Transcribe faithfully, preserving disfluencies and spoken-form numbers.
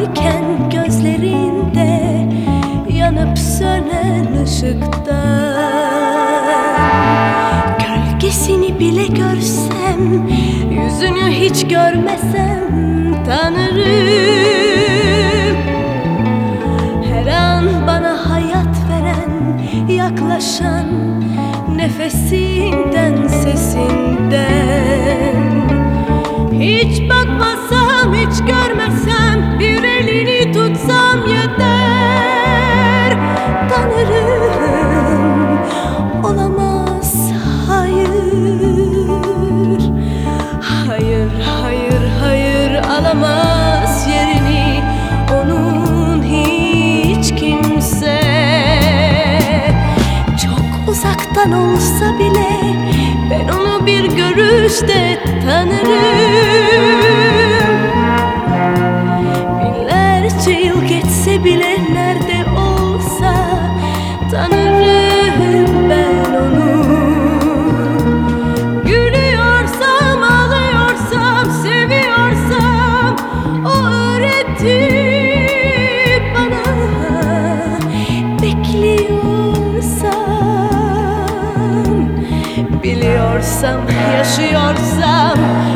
varken gözlerinde yanıp sönen ışıktan, gölgesini bile görsem, yüzünü hiç görmesem tanırım. Her an bana hayat veren, yaklaşan nefesinden, sesinden. Hiç bakmasam, hiç görmesem, bir elini tutsam yeter. Tanırım, olamaz, hayır. Hayır, hayır, hayır, alamaz yerini onun hiç kimse. Çok uzaktan olsa bile ben onu bir görüşte tanırım. Binlerce yıl geçse bile nerede olsa tanırım ben onu. Gülüyorsam, ağlıyorsam, seviyorsam o öğretti bana. Bekliyorsam, biliyorsam, yaşıyorsam